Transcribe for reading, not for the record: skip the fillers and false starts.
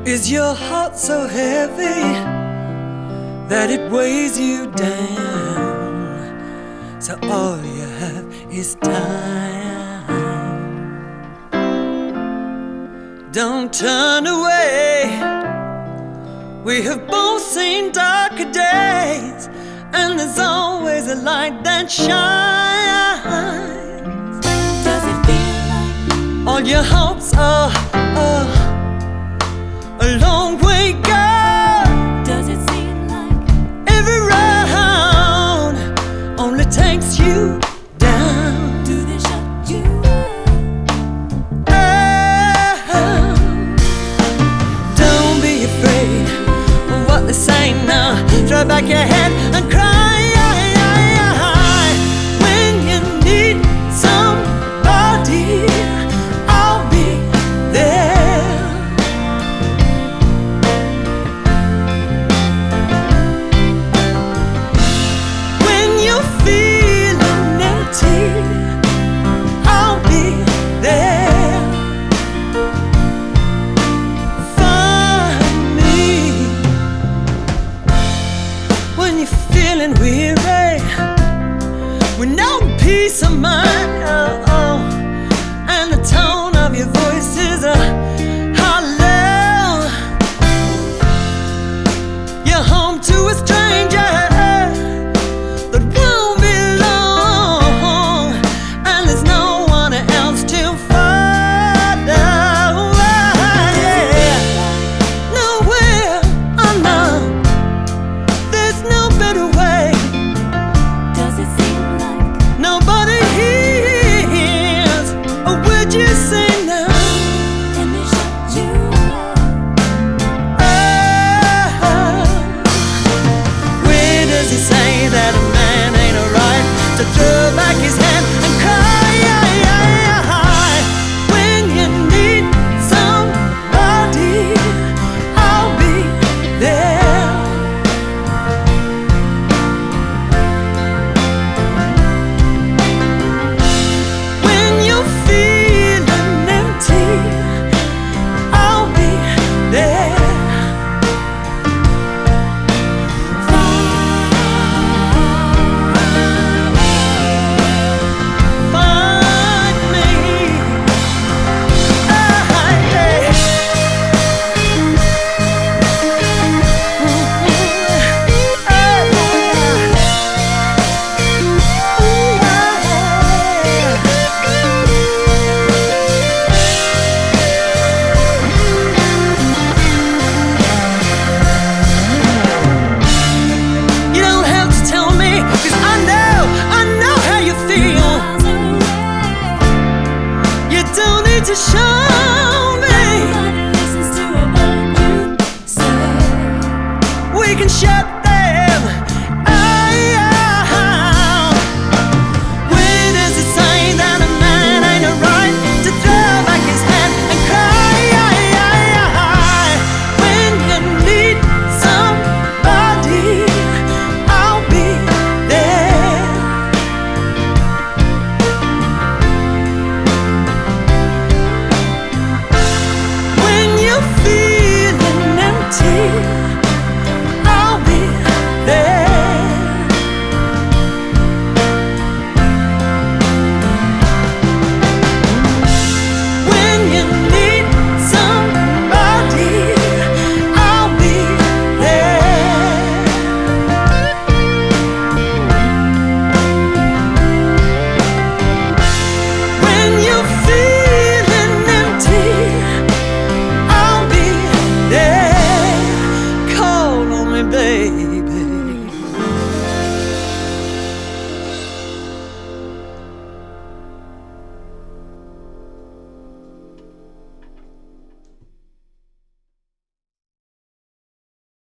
Is your heart so heavy that it weighs you down? So all you have is time. Don't turn away. We have both seen darker days, and there's always a light that shines. Does it feel like all your hopes are a long way gone? Does it seem like every round only takes you down? do they shut you up? Don't be afraid of what they say now. Throw back your head and cry. When you need somebody, I'll be there. When you're feeling empty, I'll be there. Find me when you're feeling weary, with no peace of mind, and the tone of your voice is hollow. You're home to a stranger that won't be long, and there's no one else to follow. Yeah. Nowhere, oh no, there's no better way. Does it seem like Nobody hears a word you say now. can they shut you up? Where does he say that a man ain't alright to throw back his head and cry? When you need somebody, I'll be there. When you're feeling empty, I'll be there. Find me. You don't have to tell me, 'cause I know how you feel. Miles away. You don't need to show